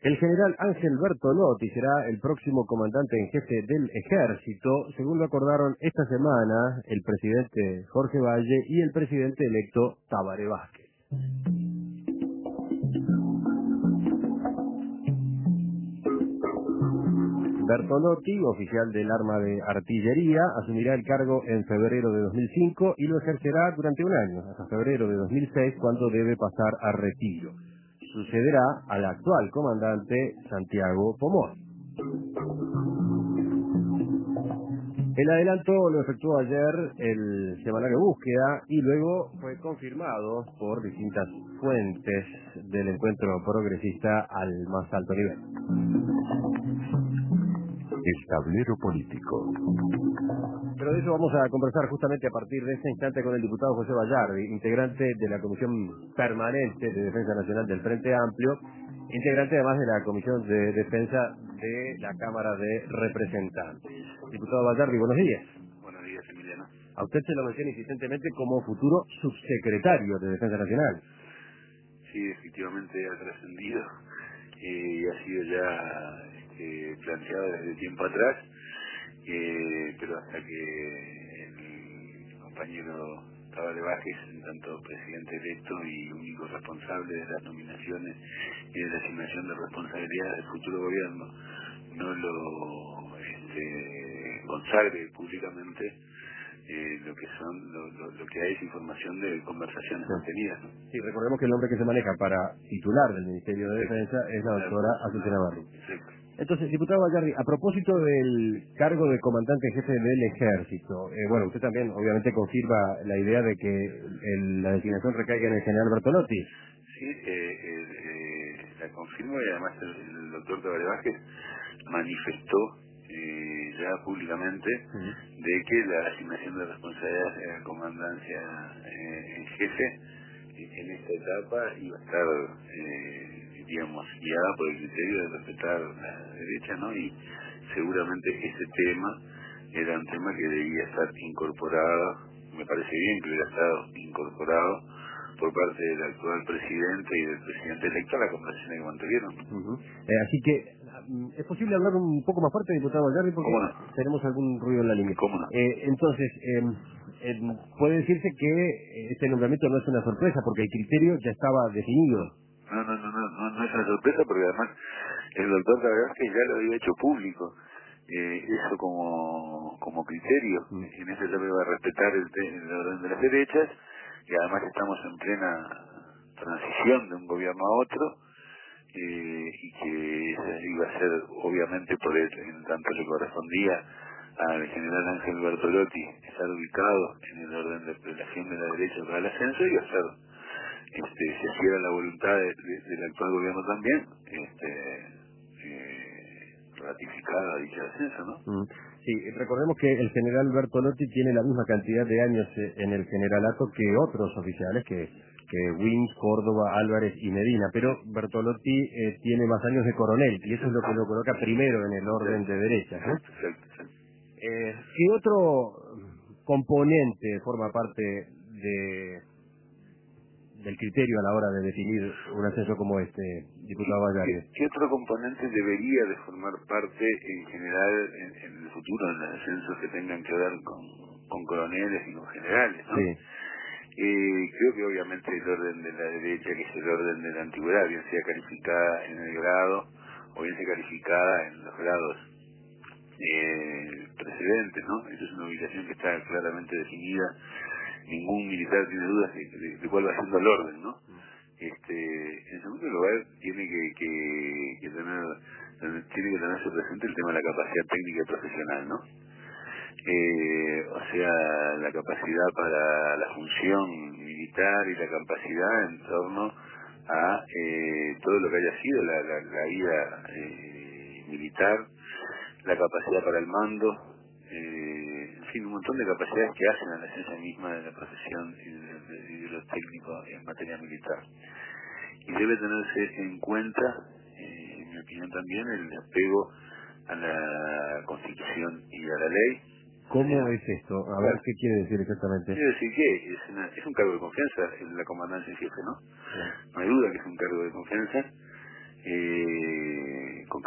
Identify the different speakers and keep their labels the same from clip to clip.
Speaker 1: El general Ángel Bertolotti será el próximo comandante en jefe del Ejército, según lo acordaron esta semana el presidente Jorge Valle y el presidente electo Tabaré Vázquez. Bertolotti, oficial del arma de artillería, asumirá el cargo en febrero de 2005 y lo ejercerá durante un año, hasta febrero de 2006, cuando debe pasar a retiro. Sucederá al actual comandante Santiago Pomor. El adelanto lo efectuó ayer el semanario Búsqueda y luego fue confirmado por distintas fuentes del encuentro progresista al más alto nivel.
Speaker 2: El tablero político.
Speaker 1: Pero de eso vamos a conversar justamente a partir de este instante con el diputado José Vallardi, integrante de la Comisión Permanente de Defensa Nacional del Frente Amplio, integrante además de la Comisión de Defensa de la Cámara de Representantes. Diputado Vallardi, buenos días.
Speaker 3: Buenos días, Emiliano.
Speaker 1: A usted se lo menciona insistentemente como futuro subsecretario de Defensa Nacional.
Speaker 3: Sí, efectivamente ha trascendido y ha sido ya planteado desde tiempo atrás, pero hasta que el compañero Tabaré Vázquez, en tanto presidente electo y único responsable de las nominaciones y de la asignación de responsabilidades del futuro gobierno, no lo consagre públicamente, lo que son lo que hay es información de conversaciones mantenidas, ¿no?
Speaker 1: Sí, recordemos que el nombre que se maneja para titular del Ministerio de Defensa es la doctora Azucena Barri. Entonces, diputado Vallardi, a propósito del cargo de comandante en jefe del Ejército, bueno, usted también obviamente confirma la idea de que la designación recaiga en el general Bertolotti.
Speaker 3: Sí, la confirmo, y además el doctor Tabaré Vázquez manifestó ya públicamente de que la asignación de responsabilidades de la comandancia en jefe en esta etapa iba a estar digamos, guiada por el criterio de respetar la derecha, ¿no? Y seguramente ese tema era un tema que debía estar incorporado, me parece bien que hubiera estado incorporado por parte del actual presidente y del presidente electo a la conversación que mantuvieron.
Speaker 1: Así que, ¿es posible hablar un poco más fuerte, diputado Vallardi? Porque tenemos algún ruido en la línea.
Speaker 3: ¿Cómo no?
Speaker 1: Entonces, puede decirse que este nombramiento no es una sorpresa, porque el criterio ya estaba definido.
Speaker 3: No es una sorpresa, porque además el doctor Tabaré Vázquez ya lo había hecho público. Eso como criterio. En ese se va a respetar el orden de las derechas, y además estamos en plena transición de un gobierno a otro, y que esa iba a ser, obviamente, por él, en tanto le correspondía al general Ángel Bertolotti estar ubicado en el orden de prelación de la derecha para el ascenso, y hacer, si hiciera la voluntad del actual gobierno también, ratificada dicha ascenso, ¿no?
Speaker 1: Sí, recordemos que el general Bertolotti tiene la misma cantidad de años en el generalato que otros oficiales, que Wins, Córdoba, Álvarez y Medina, pero Bertolotti tiene más años de coronel, y eso es lo que lo coloca primero en el orden de derechas, ¿no? ¿Qué otro componente forma parte del criterio a la hora de definir un ascenso como este, diputado Vallardi?
Speaker 3: ¿Qué otro componente debería de formar parte en general en el futuro en los ascensos que tengan que ver con coroneles y con generales, ¿no?
Speaker 1: Sí.
Speaker 3: Creo que obviamente el orden de la derecha, que es el orden de la antigüedad, bien sea calificada en el grado o bien sea calificada en los grados precedentes, ¿no? Esa es una ubicación que está claramente definida. Ningún militar tiene dudas de cuál va siendo el orden, ¿no? En segundo lugar, tiene que tenerse presente el tema de la capacidad técnica y profesional, ¿no? O sea, la capacidad para la función militar y la capacidad en torno a todo lo que haya sido la vida militar, la capacidad para el mando, en fin, un montón de capacidades que hacen a la esencia misma de la profesión y de lo técnico en materia militar. Y debe tenerse en cuenta, en mi opinión también, el apego a la Constitución y a la ley.
Speaker 1: ¿Cómo es esto? A ver, ¿qué quiere decir exactamente?
Speaker 3: Quiere decir que es un cargo de confianza en la comandancia en jefe, ¿no? No hay duda que es un cargo de confianza.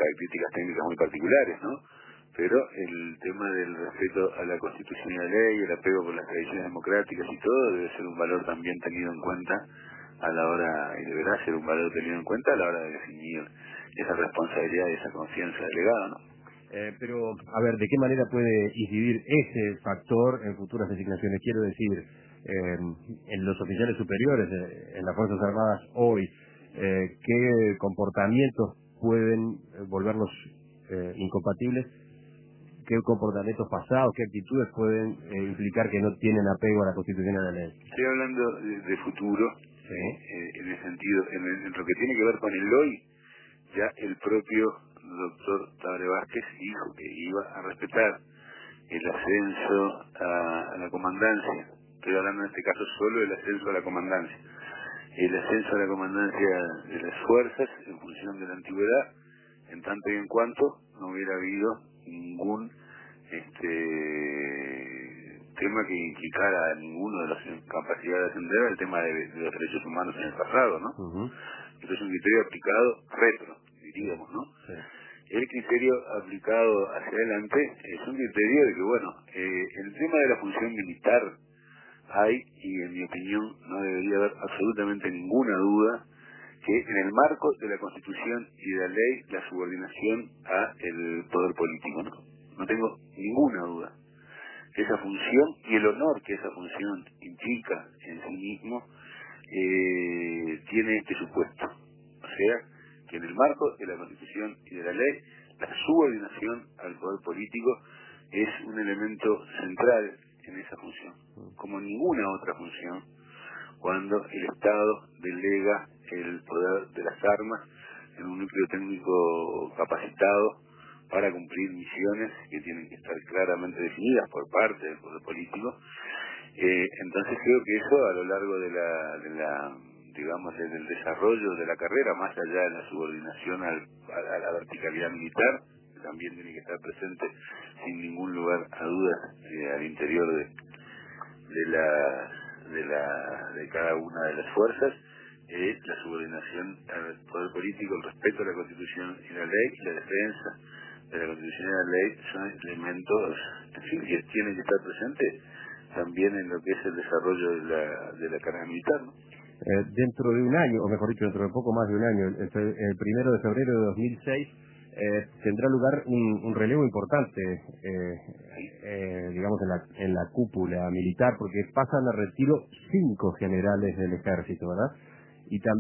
Speaker 3: características técnicas muy particulares, ¿no? Pero el tema del respeto a la Constitución y a la ley, el apego por las tradiciones democráticas y todo, debe ser un valor también tenido en cuenta a la hora, y deberá ser un valor tenido en cuenta a la hora de definir esa responsabilidad y esa confianza delegada, ¿no?
Speaker 1: Pero, a ver, ¿de qué manera puede incidir ese factor en futuras designaciones? Quiero decir, en los oficiales superiores, en las Fuerzas Armadas hoy, ¿qué comportamientos pueden volverlos incompatibles? ¿Qué comportamientos pasados, qué actitudes pueden implicar que no tienen apego a la Constitución y a la ley?
Speaker 3: Estoy hablando de futuro,
Speaker 1: Sí.
Speaker 3: en el sentido, en lo que tiene que ver con el hoy. Ya el propio doctor Tabaré Vázquez dijo que iba a respetar el ascenso a la comandancia. Estoy hablando en este caso solo del ascenso a la comandancia. El ascenso a la comandancia de las fuerzas en función de la antigüedad, en tanto y en cuanto no hubiera habido ningún tema que implicara a ninguno de las capacidades de ascender al tema de los derechos humanos en el pasado, ¿no?
Speaker 1: Uh-huh.
Speaker 3: Esto es un criterio aplicado retro, diríamos, ¿no?
Speaker 1: Sí.
Speaker 3: El criterio aplicado hacia adelante es un criterio de que, bueno, el tema de la función militar hay, y en mi opinión no debería haber absolutamente ninguna duda, que en el marco de la Constitución y de la ley, la subordinación a el poder político, ¿no? No tengo ninguna duda. Esa función y el honor que esa función implica en sí mismo tiene este supuesto. O sea, que en el marco de la Constitución y de la ley, la subordinación al poder político es un elemento central en esa función, como ninguna otra función, cuando el Estado delega el poder de las armas en un núcleo técnico capacitado para cumplir misiones que tienen que estar claramente definidas por parte del poder político. Entonces creo que eso a lo largo de la digamos, del desarrollo de la carrera, más allá de la subordinación a la verticalidad militar, que también tiene que estar presente sin ningún lugar a dudas al interior de cada una de las fuerzas, la subordinación al poder político, el respeto a la Constitución y la ley, y la defensa de la Constitución y la ley son elementos, en fin, que tienen que estar presentes también en lo que es el desarrollo de la carrera militar, ¿no?
Speaker 1: Dentro de un año, o mejor dicho, dentro de poco más de un año, el 1 de febrero de 2006, tendrá lugar un relevo importante, digamos, en la cúpula militar, porque pasan a retiro 5 generales del ejército, ¿verdad? Y también